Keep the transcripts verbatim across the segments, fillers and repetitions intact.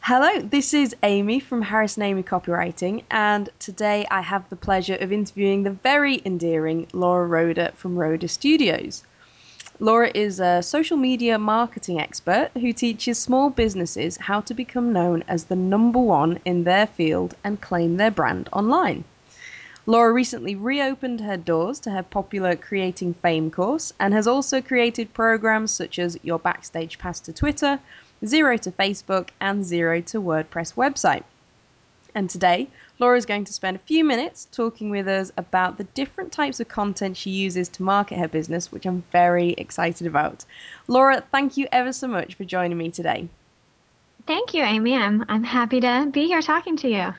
Hello, this is Amy from Harrison Amy Copywriting, and today I have the pleasure of interviewing the very endearing Laura Roda from Roda Studios. Laura is a social media marketing expert who teaches small businesses how to become known as the number one in their field and claim their brand online. Laura recently reopened her doors to her popular Creating Fame course and has also created programs such as Your Backstage Pass to Twitter, Zero to Facebook, and Zero to WordPress website. And today, Laura is going to spend a few minutes talking with us about the different types of content she uses to market her business, which I'm very excited about. Laura, thank you ever so much for joining me today. Thank you, Amy. I'm I'm happy to be here talking to you.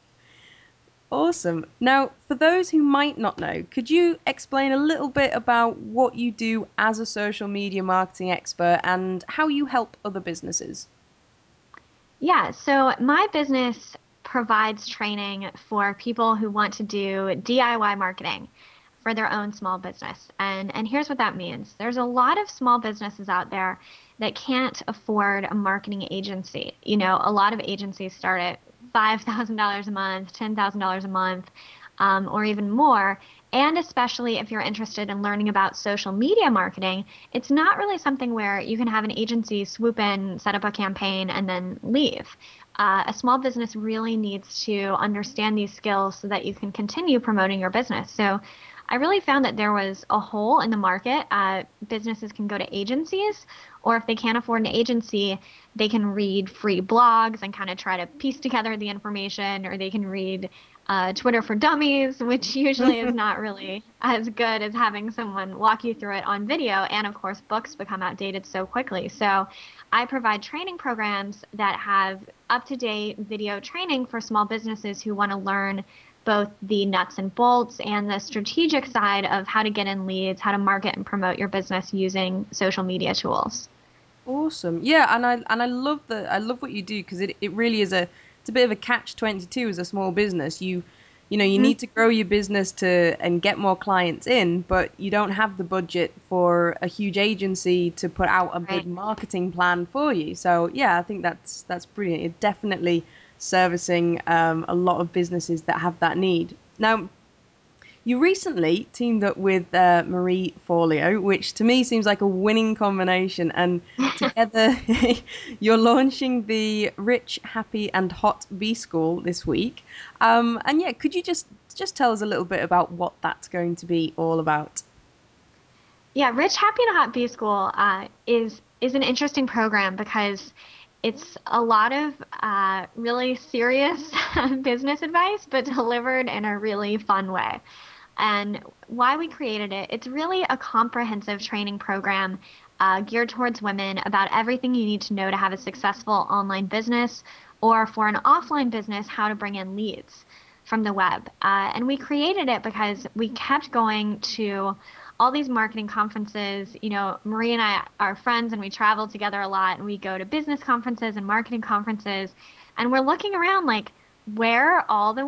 Awesome. Now, for those who might not know, could you explain a little bit about what you do as a social media marketing expert and how you help other businesses? Yeah, so my business provides training for people who want to do D I Y marketing for their own small business. And and here's what that means. There's a lot of small businesses out there that can't afford a marketing agency. You know, a lot of agencies start at five thousand dollars a month, ten thousand dollars a month, um, or even more. And especially if you're interested in learning about social media marketing, it's not really something where you can have an agency swoop in, set up a campaign, and then leave. Uh, a small business really needs to understand these skills so that you can continue promoting your business. So I really found that there was a hole in the market. Uh, businesses can go to agencies, or if they can't afford an agency, they can read free blogs and kind of try to piece together the information, or they can read uh, Twitter for Dummies, which usually is not really as good as having someone walk you through it on video. And of course, books become outdated so quickly. So I provide training programs that have up-to-date video training for small businesses who want to learn both the nuts and bolts and the strategic side of how to get in leads, how to market and promote your business using social media tools. Awesome. Yeah, and I and I love the I love what you do because it, it really is a it's a bit of a catch twenty-two as a small business. You you know, you Mhm. need to grow your business to and get more clients in, but you don't have the budget for a huge agency to put out a big Right. marketing plan for you. So, yeah, I think that's that's brilliant. It's definitely servicing um, a lot of businesses that have that need. Now, you recently teamed up with uh, Marie Forleo, which to me seems like a winning combination. And together, you're launching the Rich, Happy, and Hot B School this week. Um, and yeah, could you just just tell us a little bit about what that's going to be all about? Yeah, Rich Happy and Hot B School uh, is is an interesting program because it's a lot of uh, really serious business advice, but delivered in a really fun way. And why we created it, it's really a comprehensive training program uh, geared towards women about everything you need to know to have a successful online business or for an offline business, how to bring in leads from the web. Uh, and we created it because we kept going to all these marketing conferences. You know, Marie and I are friends and we travel together a lot and we go to business conferences and marketing conferences. And we're looking around like, where are all the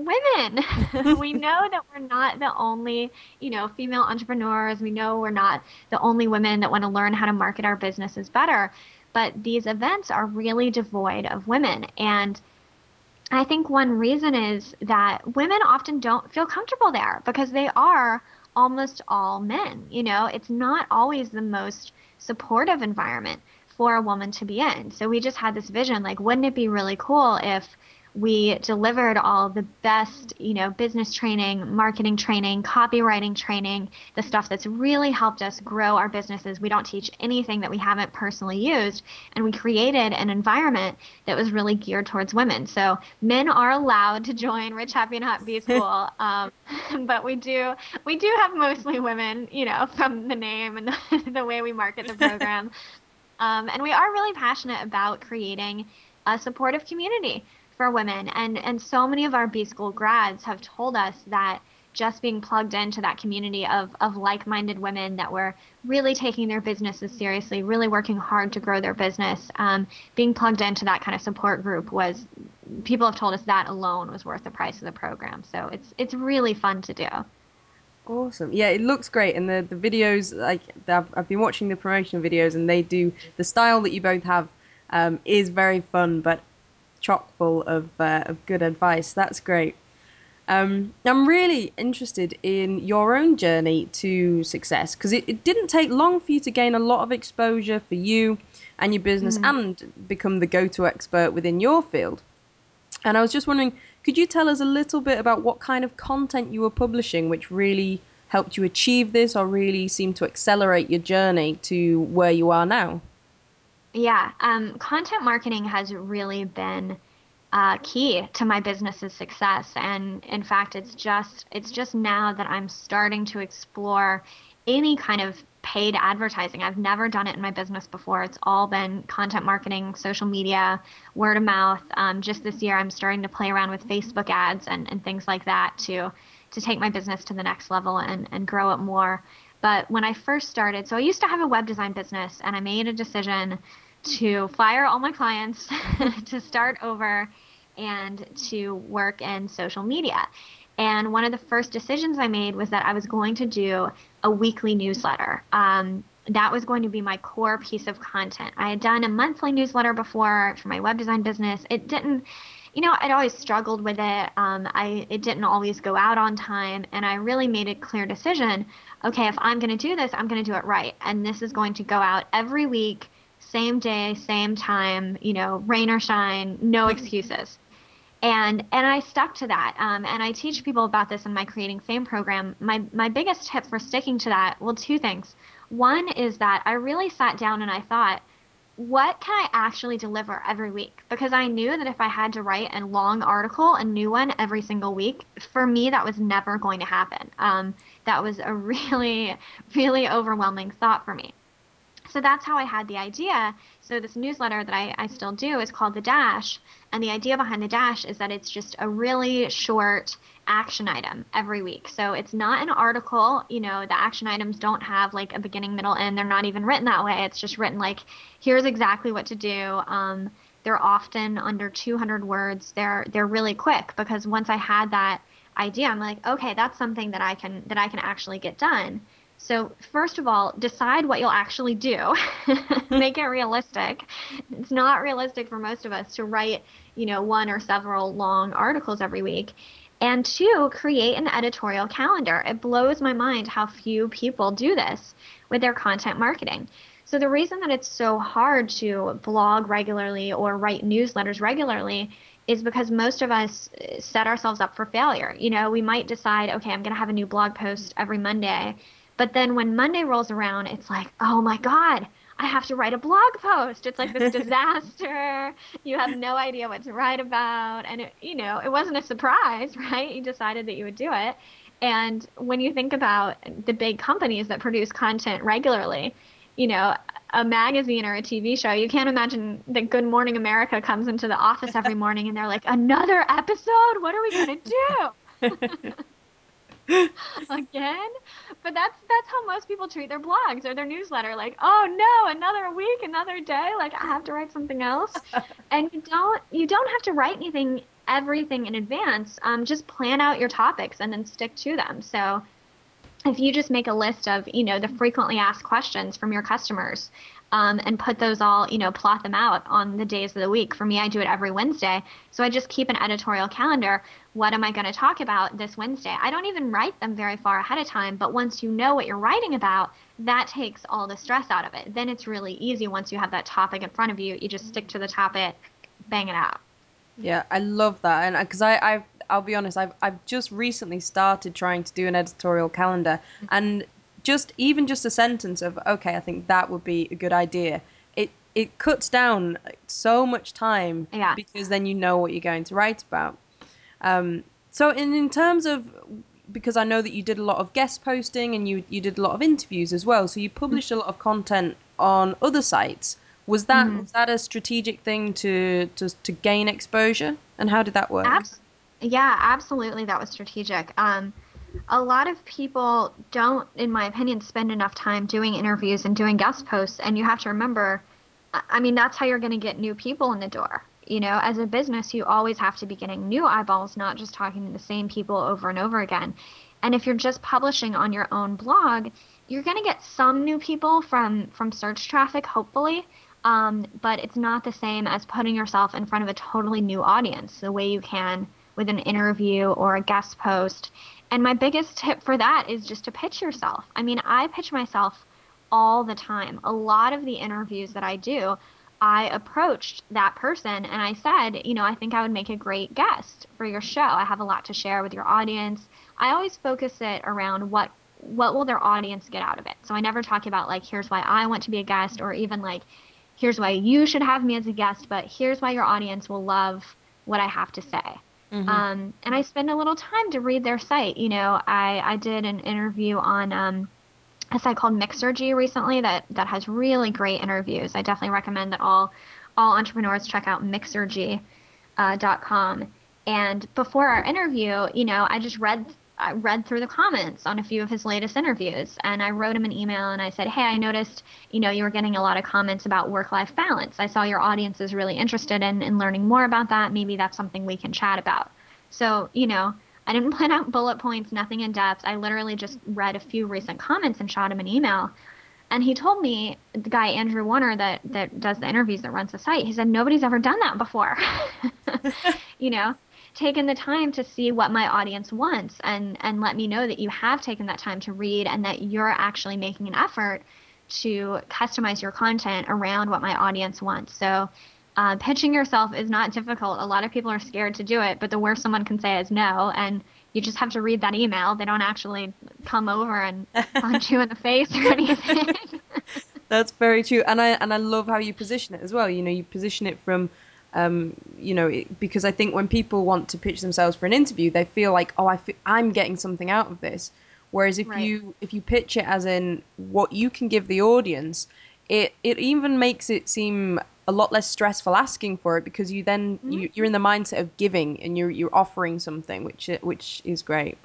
women? We know that we're not the only, you know, female entrepreneurs. We know we're not the only women that want to learn how to market our businesses better. But these events are really devoid of women. And I think one reason is that women often don't feel comfortable there because they are almost all men. You know, it's not always the most supportive environment for a woman to be in. So we just had this vision, like, wouldn't it be really cool if we delivered all the best, you know, business training, marketing training, copywriting training, the stuff that's really helped us grow our businesses. We don't teach anything that we haven't personally used. And we created an environment that was really geared towards women. So men are allowed to join Rich, Happy, and Hot B School, um, but we do we do have mostly women, you know, from the name and the, the way we market the program. Um, and we are really passionate about creating a supportive community for women. And and so many of our B School grads have told us that just being plugged into that community of of like-minded women that were really taking their businesses seriously, really working hard to grow their business, um, being plugged into that kind of support group was, people have told us that alone was worth the price of the program. So it's it's really fun to do. Awesome. Yeah, it looks great. And the, the videos, like I've, I've been watching the promotional videos and they do the style that you both have um, is very fun. But chock full of uh, of good advice. That's great. Um, I'm really interested in your own journey to success because it, it didn't take long for you to gain a lot of exposure for you and your business Mm. and become the go-to expert within your field. And I was just wondering, could you tell us a little bit about what kind of content you were publishing, which really helped you achieve this or really seemed to accelerate your journey to where you are now? Yeah, um, content marketing has really been uh, key to my business's success. And in fact, it's just it's just now that I'm starting to explore any kind of paid advertising. I've never done it in my business before. It's all been content marketing, social media, word of mouth. Um, just this year, I'm starting to play around with Facebook ads and, and things like that to to take my business to the next level and, and grow it more. But when I first started, so I used to have a web design business and I made a decision to fire all my clients, to start over, and to work in social media. And one of the first decisions I made was that I was going to do a weekly newsletter. Um, that was going to be my core piece of content. I had done a monthly newsletter before for my web design business. It didn't, you know, I'd always struggled with it. Um, I it didn't always go out on time, and I really made a clear decision. Okay, if I'm going to do this, I'm going to do it right, and this is going to go out every week, same day, same time. You know, rain or shine, no excuses. And and I stuck to that. Um, and I teach people about this in my Creating Fame program. My my biggest tip for sticking to that, well, two things. One is that I really sat down and I thought, what can I actually deliver every week? Because I knew that if I had to write a long article, a new one every single week, for me, that was never going to happen. Um, that was a really, really overwhelming thought for me. So that's how I had the idea. So this newsletter that I, I still do is called The Dash. And the idea behind The Dash is that it's just a really short action item every week. So it's not an article. You know, the action items don't have like a beginning, middle, end. They're not even written that way. It's just written like, here's exactly what to do. Um, they're often under two hundred words. They're they're really quick because once I had that idea, I'm like, okay, that's something that I can that I can actually get done. So, first of all, decide what you'll actually do. Make it realistic. It's not realistic for most of us to write, you know, one or several long articles every week. And two, create an editorial calendar. It blows my mind how few people do this with their content marketing. So, the reason that it's so hard to blog regularly or write newsletters regularly is because most of us uh, set ourselves up for failure. You know, we might decide, okay, I'm going to have a new blog post every Monday, but then when Monday rolls around, it's like, oh my God, I have to write a blog post. It's like this disaster. You have no idea what to write about. And it, you know, it wasn't a surprise, right? You decided that you would do it. And when you think about the big companies that produce content regularly, you know, a magazine or a T V show, you can't imagine that Good Morning America comes into the office every morning and they're like, another episode? What are we going to do? Again? But that's that's how most people treat their blogs or their newsletter. Like, oh no, another week, another day. Like I have to write something else. And you don't you don't have to write anything everything in advance. Um, just plan out your topics and then stick to them. So if you just make a list of, you know, the frequently asked questions from your customers, um, and put those all, you know, plot them out on the days of the week. For me, I do it every Wednesday. So I just keep an editorial calendar. What am I going to talk about this Wednesday? I don't even write them very far ahead of time, but once you know what you're writing about, that takes all the stress out of it. Then it's really easy once you have that topic in front of you. You just stick to the topic, bang it out. Yeah, I love that, and because I, I, I'll be honest, I've, I've just recently started trying to do an editorial calendar, and just even just a sentence of, okay, I think that would be a good idea. It, it cuts down so much time Yeah. because then you know what you're going to write about. Um, so in in terms of because I know that you did a lot of guest posting and you you did a lot of interviews as well, so you published a lot of content on other sites. Was that Mm-hmm. was that a strategic thing to to to gain exposure? And how did that work? Abs yeah, absolutely. That was strategic. Um, a lot of people don't, in my opinion, spend enough time doing interviews and doing guest posts. And you have to remember, I I mean, that's how you're going to get new people in the door. You know, as a business, you always have to be getting new eyeballs, not just talking to the same people over and over again. And if you're just publishing on your own blog, you're going to get some new people from from search traffic, hopefully. Um, but it's not the same as putting yourself in front of a totally new audience the way you can with an interview or a guest post. And my biggest tip for that is just to pitch yourself. I mean, I pitch myself all the time. A lot of the interviews that I do, I approached that person and I said, you know, I think I would make a great guest for your show. I have a lot to share with your audience. I always focus it around what what will their audience get out of it. So I never talk about like, here's why I want to be a guest, or even like, here's why you should have me as a guest, but here's why your audience will love what I have to say. Hmm. Um, and I spend a little time to read their site. You know, I, I did an interview on um, a site called Mixergy recently that that has really great interviews. I definitely recommend that all all entrepreneurs check out Mixergy uh, dot com. And before our interview, you know, I just read I read through the comments on a few of his latest interviews, and I wrote him an email and I said, "Hey, I noticed, you know, you were getting a lot of comments about work-life balance. I saw your audience is really interested in in learning more about that. Maybe that's something we can chat about." So, you know, I didn't plan out bullet points, nothing in depth. I literally just read a few recent comments and shot him an email. And he told me, the guy Andrew Warner that that does the interviews, that runs the site, he said nobody's ever done that before. You know, taken the time to see what my audience wants and and let me know that you have taken that time to read and that you're actually making an effort to customize your content around what my audience wants. So uh, pitching yourself is not difficult. A lot of people are scared to do it, but the worst someone can say is no. And you just have to read that email. They don't actually come over and punch you in the face or anything. That's very true, and I and I love how you position it as well. You know, you position it from, um, you know, it, because I think when people want to pitch themselves for an interview, they feel like, oh, I fe I'm getting something out of this. Whereas if Right. you if you pitch it as in what you can give the audience, it it even makes it seem a lot less stressful asking for it because you then Mhm. you, you're in the mindset of giving and you're you're offering something, which which is great.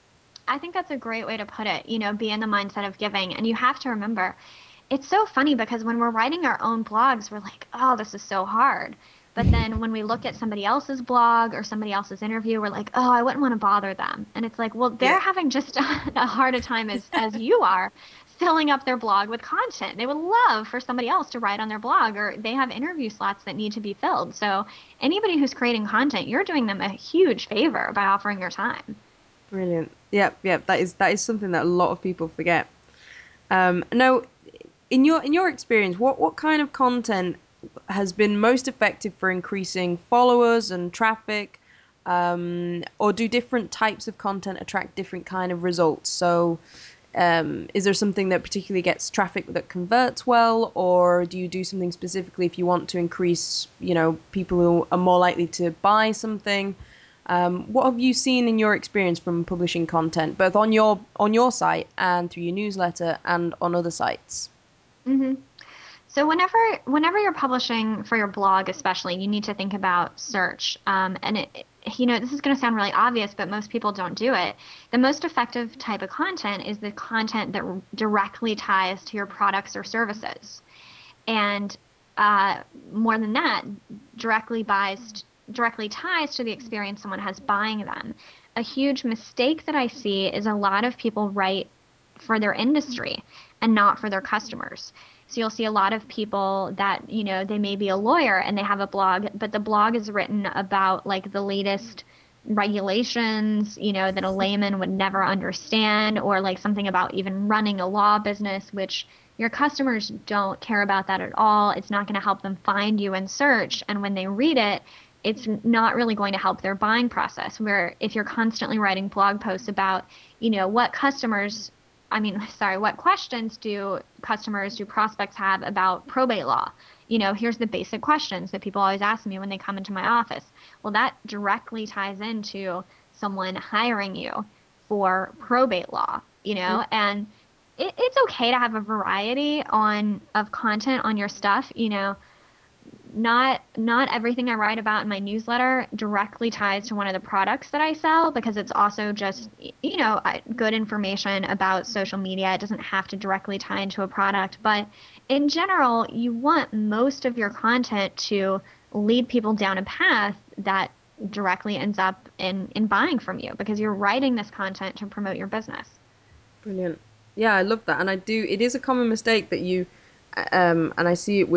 I think that's a great way to put it, you know, be in the mindset of giving. And you have to remember, it's so funny because when we're writing our own blogs, we're like, oh, this is so hard. But then when we look at somebody else's blog or somebody else's interview, we're like, oh, I wouldn't want to bother them. And it's like, well, they're Yeah. having just a hard a time as as you are filling up their blog with content. They would love for somebody else to write on their blog, or they have interview slots that need to be filled. So anybody who's creating content, you're doing them a huge favor by offering your time. Brilliant. Yep, yep. That is that is something that a lot of people forget. Um, now, in your in your experience, what what kind of content has been most effective for increasing followers and traffic? Um, or do different types of content attract different kind of results? So, um, is there something that particularly gets traffic that converts well, or do you do something specifically if you want to increase, you know, people who are more likely to buy something? Um, what have you seen in your experience from publishing content, both on your on your site and through your newsletter and on other sites? hmm So whenever whenever you're publishing for your blog, especially, you need to think about search. Um, and it, you know, this is going to sound really obvious, but most people don't do it. The most effective type of content is the content that r- directly ties to your products or services. And uh, more than that, directly buys directly ties to the experience someone has buying them. A huge mistake that I see is a lot of people write for their industry and not for their customers. So you'll see a lot of people that, you know, they may be a lawyer and they have a blog, but the blog is written about like the latest regulations, you know, that a layman would never understand, or like something about even running a law business, which your customers don't care about that at all. It's not going to help them find you in search. And when they read it, it's not really going to help their buying process. Where if you're constantly writing blog posts about, you know, what customers, I mean, sorry, what questions do customers, do prospects have about probate law? You know, here's the basic questions that people always ask me when they come into my office. Well, that directly ties into someone hiring you for probate law, you know, and it, it's okay to have a variety on of content on your stuff, you know. Not not everything I write about in my newsletter directly ties to one of the products that I sell, because it's also just, you know, good information about social media. It doesn't have to directly tie into a product, but in general, you want most of your content to lead people down a path that directly ends up in in buying from you, because you're writing this content to promote your business. Brilliant. Yeah, I love that. And I do, it is a common mistake that you, um, and I see it with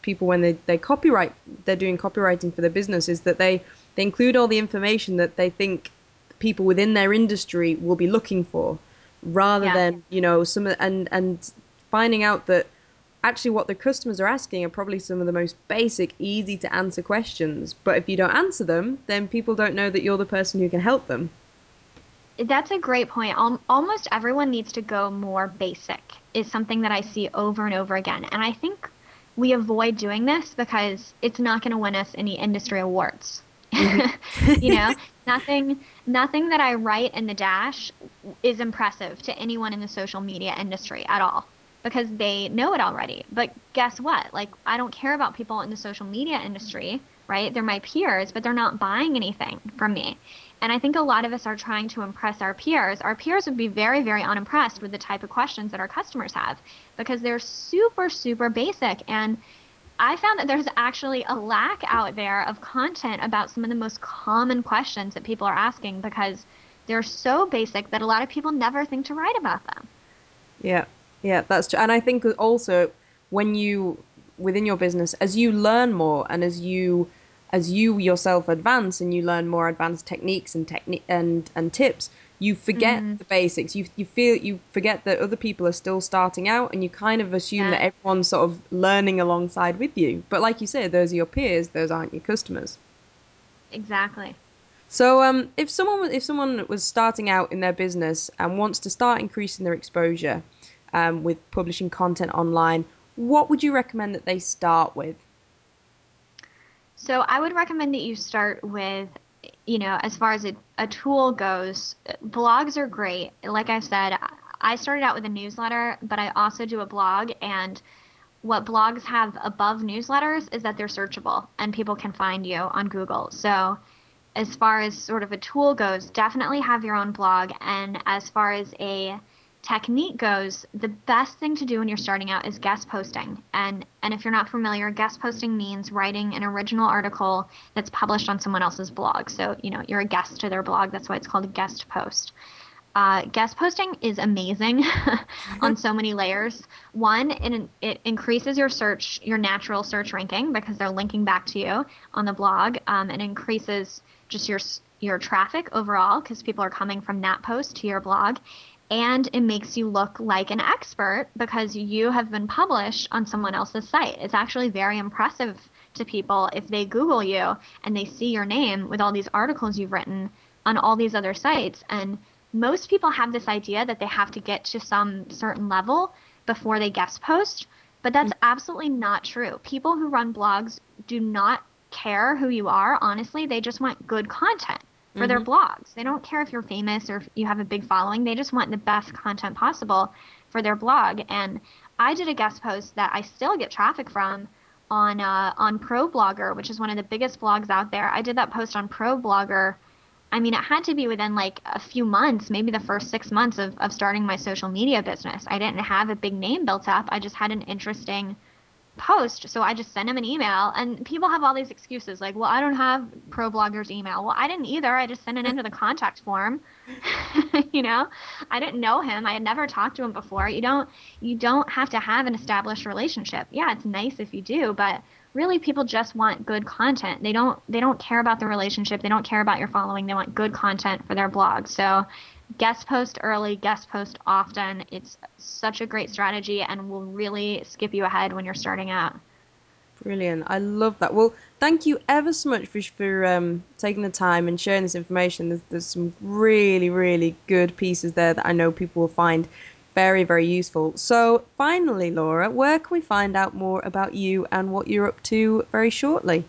people when they, they copyright, they're doing copywriting for their business, is that they, they include all the information that they think people within their industry will be looking for, rather Yeah. than, you know, some, and, and finding out that actually what the customers are asking are probably some of the most basic, easy to answer questions. But if you don't answer them, then people don't know that you're the person who can help them. That's a great point. Al almost everyone needs to go more basic, is something that I see over and over again. And I think we avoid doing this because it's not going to win us any industry awards. Hmm. You know, nothing, nothing that I write in the dash is impressive to anyone in the social media industry at all because they know it already. But guess what? Like, I don't care about people in the social media industry, right? They're my peers, but they're not buying anything from me. And I think a lot of us are trying to impress our peers. Our peers would be very, very unimpressed with the type of questions that our customers have because they're super, super basic. And I found that there's actually a lack out there of content about some of the most common questions that people are asking because they're so basic that a lot of people never think to write about them. Yeah, yeah, that's true. And I think also when you within your business, as you learn more and as you as you yourself advance and you learn more advanced techniques and technique and and tips, you forget Hmm. the basics. You you feel you forget that other people are still starting out, and you kind of assume that Yeah, everyone's sort of learning alongside with you. But like you say, those are your peers, those aren't your customers. exactly. So, um, if someone was- if someone was starting out in their business and wants to start increasing their exposure, um, with publishing content online, what would you recommend that they start with? So I would recommend that you start with, you know, as far as a, a tool goes, blogs are great. Like I said, I started out with a newsletter, but I also do a blog. And what blogs have above newsletters is that they're searchable and people can find you on Google. So as far as sort of a tool goes, definitely have your own blog. And as far as a technique goes, the best thing to do when you're starting out is guest posting. And and if you're not familiar, guest posting means writing an original article that's published on someone else's blog. So, you know, you're a guest to their blog. That's why it's called a guest post. Uh, guest posting is amazing on so many layers. One, it, it increases your search, your natural search ranking because they're linking back to you on the blog. Um, it increases just your your traffic overall because people are coming from that post to your blog. And it makes you look like an expert because you have been published on someone else's site. It's actually very impressive to people if they Google you and they see your name with all these articles you've written on all these other sites. And most people have this idea that they have to get to some certain level before they guest post, but that's absolutely not true. People who run blogs do not care who you are, honestly. They just want good content for their Hmm. blogs. They don't care if you're famous or if you have a big following. They just want the best content possible for their blog. And I did a guest post that I still get traffic from on uh, on ProBlogger, which is one of the biggest blogs out there. I did that post on ProBlogger. I mean, it had to be within like a few months, maybe the first six months of, of starting my social media business. I didn't have a big name built up. I just had an interesting post. So I just sent him an email, and people have all these excuses like, well, I don't have ProBlogger's email. Well, I didn't either. I just sent it into the contact form. You know, I didn't know him. I had never talked to him before. You don't you don't have to have an established relationship. Yeah, it's nice if you do, but really people just want good content. They don't they don't care about the relationship. They don't care about your following. They want good content for their blog. So guest post early, guest post often. It's such a great strategy and will really skip you ahead when you're starting out. Brilliant. I love that. Well, thank you ever so much for for um, taking the time and sharing this information. There's, there's some really, really good pieces there that I know people will find very, very useful. So, finally, Laura, where can we find out more about you and what you're up to very shortly?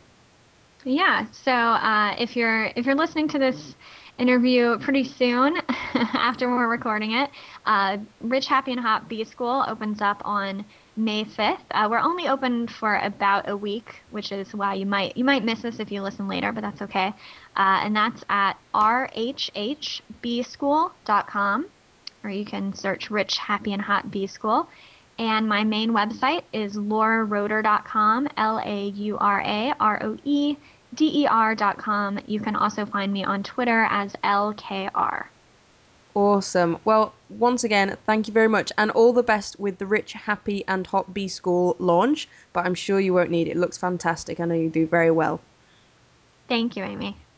Yeah, so uh, if you're if you're listening to this interview pretty soon after we're recording it, uh, Rich Happy and Hot B School opens up on May fifth. Uh, we're only open for about a week, which is why you might you might miss us if you listen later, but that's okay. Uh, and that's at r h h b school dot com, or you can search Rich Happy and Hot B School. And my main website is laura roeder dot com, L A U R A R O E D E R dot com. You can also find me on Twitter as L K R. Awesome. Well, once again, thank you very much and all the best with the Rich, Happy and Hot B School launch, but I'm sure you won't need it. It looks fantastic. I know you do very well. Thank you, Amy.